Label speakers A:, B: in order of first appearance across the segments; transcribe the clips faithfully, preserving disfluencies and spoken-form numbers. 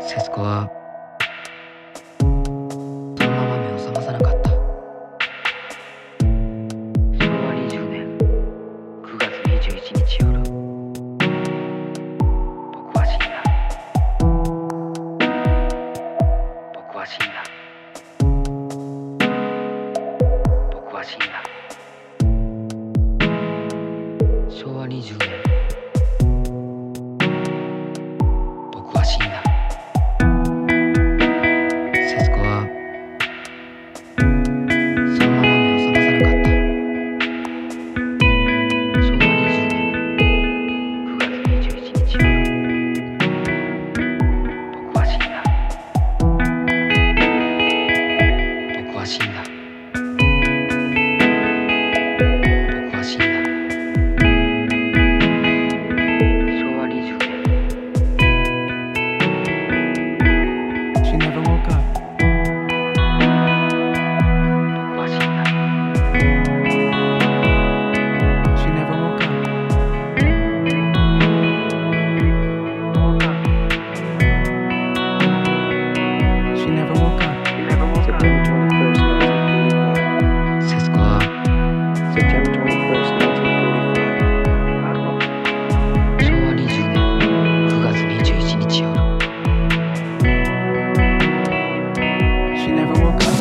A: 節子はそのまま目を覚まさなかった。しょうわにじゅうねんくがつにじゅういちにち夜、僕は死んだ。僕は死んだ。僕は死んだ。しょうわにじゅうねん僕は死んだ。節子はそのまま目を覚まさなかった。しょうわにじゅうねんくがつにじゅういちにち夜、僕は死んだ。僕は死んだ。僕は死んだ。しょうわにじゅうねん
B: She never woke up.
A: 僕は死んだ。
B: She never woke up.
A: Woke up.
B: She never woke up.
A: You never woke up.
B: September twenty-first, nineteen forty-five.
A: 節子は
B: September twenty-first, nineteen forty-five.
A: しょうわにじゅうねんくがつにじゅういちにち夜、
B: She never woke up.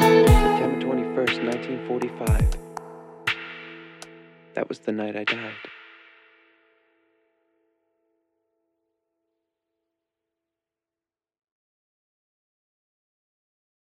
B: nineteen forty-five. That was the night I died.